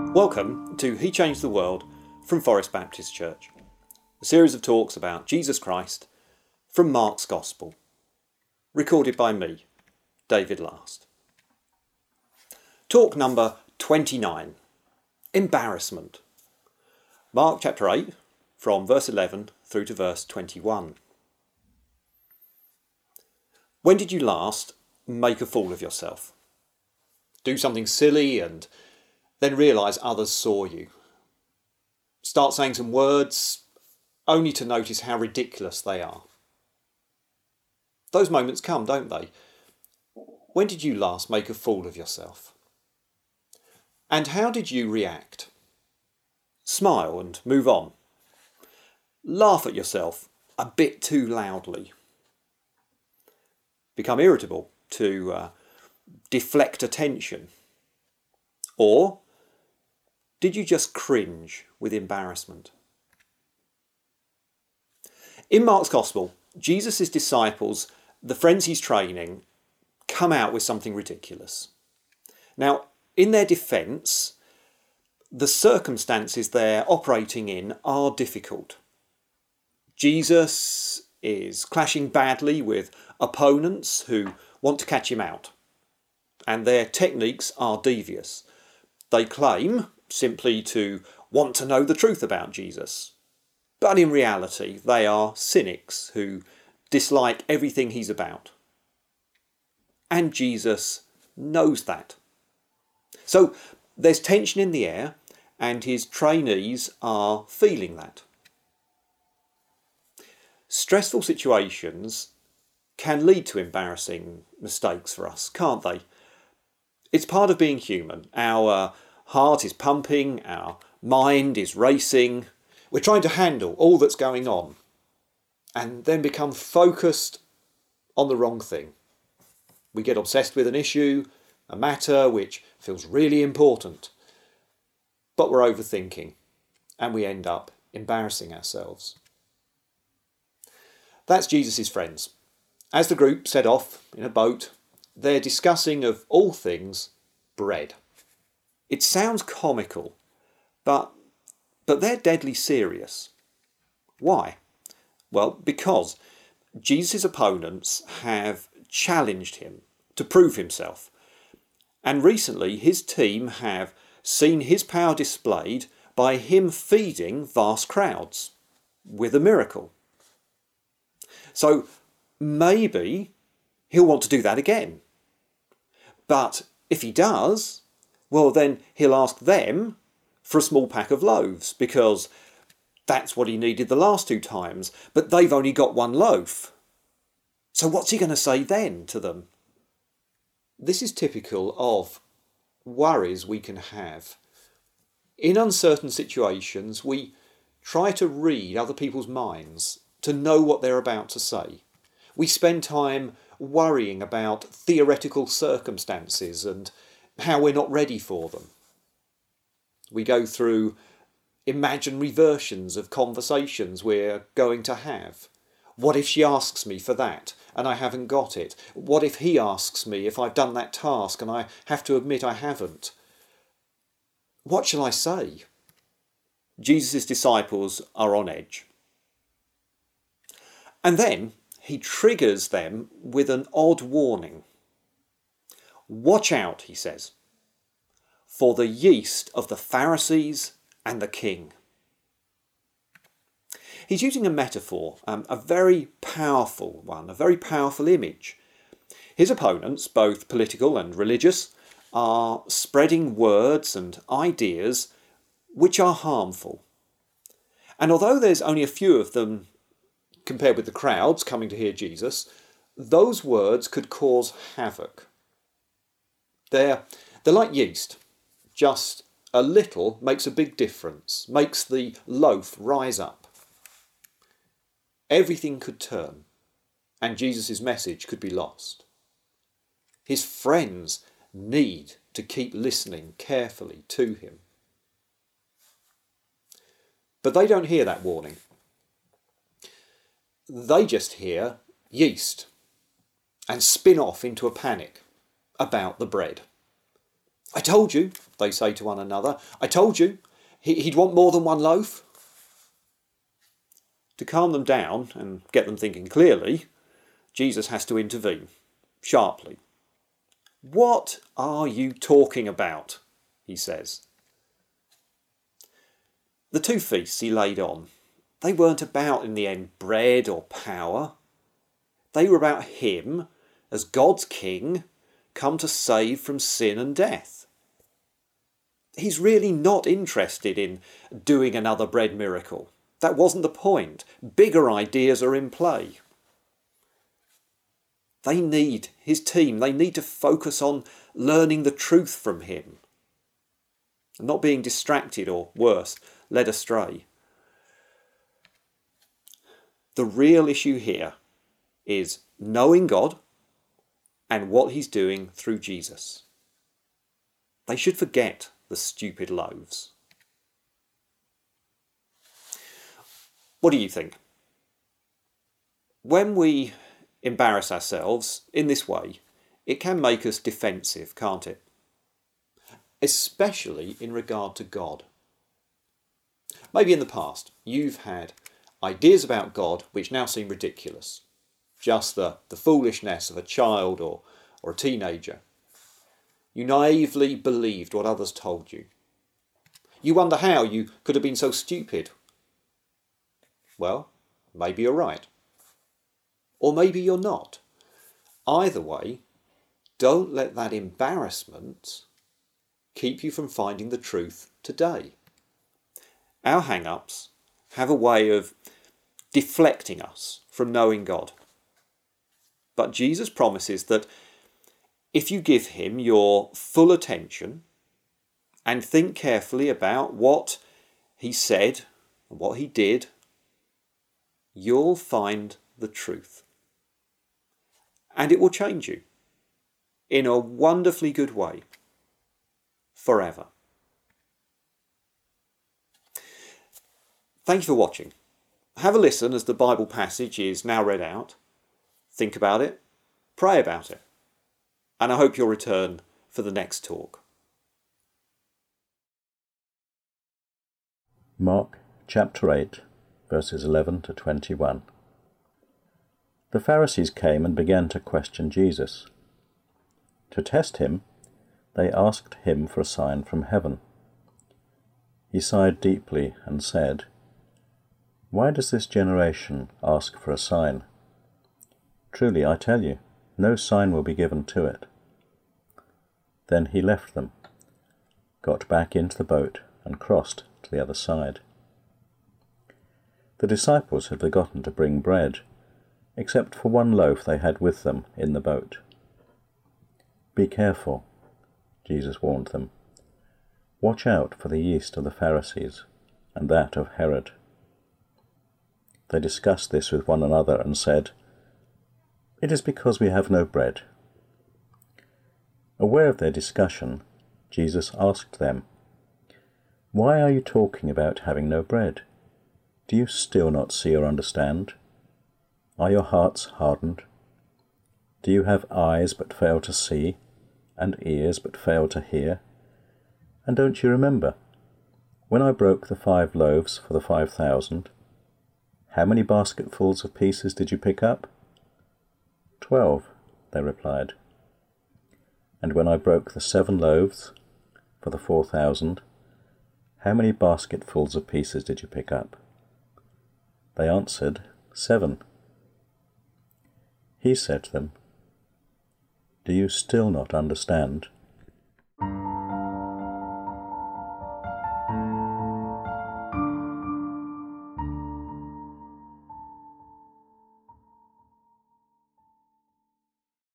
Welcome to He Changed the World from Forest Baptist Church, a series of talks about Jesus Christ from Mark's Gospel, recorded by me, David Last. Talk number 29, Embarrassment. Mark chapter 8, from verse 11 through to verse 21. When did you last make a fool of yourself? Do something silly and then realise others saw you. Start saying some words only to notice how ridiculous they are. Those moments come, don't they? When did you last make a fool of yourself? And how did you react? Smile and move on. Laugh at yourself a bit too loudly. Become irritable to deflect attention. Or did you just cringe with embarrassment? In Mark's Gospel, Jesus' disciples, the friends he's training, come out with something ridiculous. Now, in their defence, the circumstances they're operating in are difficult. Jesus is clashing badly with opponents who want to catch him out, and their techniques are devious. They claim simply to want to know the truth about Jesus, but in reality they are cynics who dislike everything he's about. And Jesus knows that. So there's tension in the air, and his trainees are feeling that. Stressful situations can lead to embarrassing mistakes for us, can't they? It's part of being human. Our heart is pumping, our mind is racing. We're trying to handle all that's going on and then become focused on the wrong thing. We get obsessed with an issue, a matter which feels really important, but we're overthinking and we end up embarrassing ourselves. That's Jesus' friends. As the group set off in a boat, they're discussing, of all things, bread. It sounds comical, but they're deadly serious. Why? Well, because Jesus' opponents have challenged him to prove himself. And recently his team have seen his power displayed by him feeding vast crowds with a miracle. So maybe he'll want to do that again. But if he does, well, then he'll ask them for a small pack of loaves, because that's what he needed the last two times, but they've only got one loaf. So what's he going to say then to them? This is typical of worries we can have. In uncertain situations, we try to read other people's minds to know what they're about to say. We spend time worrying about theoretical circumstances and how we're not ready for them. We go through imaginary versions of conversations we're going to have. What if she asks me for that and I haven't got it? What if he asks me if I've done that task and I have to admit I haven't? What shall I say? Jesus' disciples are on edge. And then he triggers them with an odd warning. Watch out, he says, for the yeast of the Pharisees and the king. He's using a metaphor, a very powerful one, a very powerful image. His opponents, both political and religious, are spreading words and ideas which are harmful. And although there's only a few of them compared with the crowds coming to hear Jesus, those words could cause havoc. They're like yeast. Just a little makes a big difference, makes the loaf rise up. Everything could turn, and Jesus' message could be lost. His friends need to keep listening carefully to him. But they don't hear that warning. They just hear yeast and spin off into a panic about the bread. I told you, they say to one another. I told you, he'd want more than one loaf. To calm them down and get them thinking clearly, Jesus has to intervene, sharply. What are you talking about? He says. The 2 feasts he laid on, they weren't about in the end bread or power. They were about him as God's king come to save from sin and death. He's really not interested in doing another bread miracle. That wasn't the point. Bigger ideas are in play. They need, his team, they need to focus on learning the truth from him, not being distracted or, worse, led astray. The real issue here is knowing God and what he's doing through Jesus. They should forget the stupid loaves. What do you think? When we embarrass ourselves in this way, it can make us defensive, can't it? Especially in regard to God. Maybe in the past you've had ideas about God which now seem ridiculous. Just the foolishness of a child or a teenager. You naively believed what others told you. You wonder how you could have been so stupid. Well, maybe you're right. Or maybe you're not. Either way, don't let that embarrassment keep you from finding the truth today. Our hang-ups have a way of deflecting us from knowing God. But Jesus promises that if you give him your full attention and think carefully about what he said and what he did, you'll find the truth. And it will change you in a wonderfully good way forever. Thank you for watching. Have a listen as the Bible passage is now read out. Think about it, pray about it, and I hope you'll return for the next talk. Mark chapter 8, verses 11 to 21. The Pharisees came and began to question Jesus. To test him, they asked him for a sign from heaven. He sighed deeply and said, "Why does this generation ask for a sign? Truly, I tell you, no sign will be given to it." Then he left them, got back into the boat, and crossed to the other side. The disciples had forgotten to bring bread, except for one loaf they had with them in the boat. "Be careful," Jesus warned them. "Watch out for the yeast of the Pharisees and that of Herod." They discussed this with one another and said, "It is because we have no bread." Aware of their discussion, Jesus asked them, "Why are you talking about having no bread? Do you still not see or understand? Are your hearts hardened? Do you have eyes but fail to see, and ears but fail to hear? And don't you remember, when I broke the 5 loaves for the 5,000, how many basketfuls of pieces did you pick up?" 12, they replied. "And when I broke the 7 loaves for the 4,000, how many basketfuls of pieces did you pick up?" They answered, 7. He said to them, "Do you still not understand?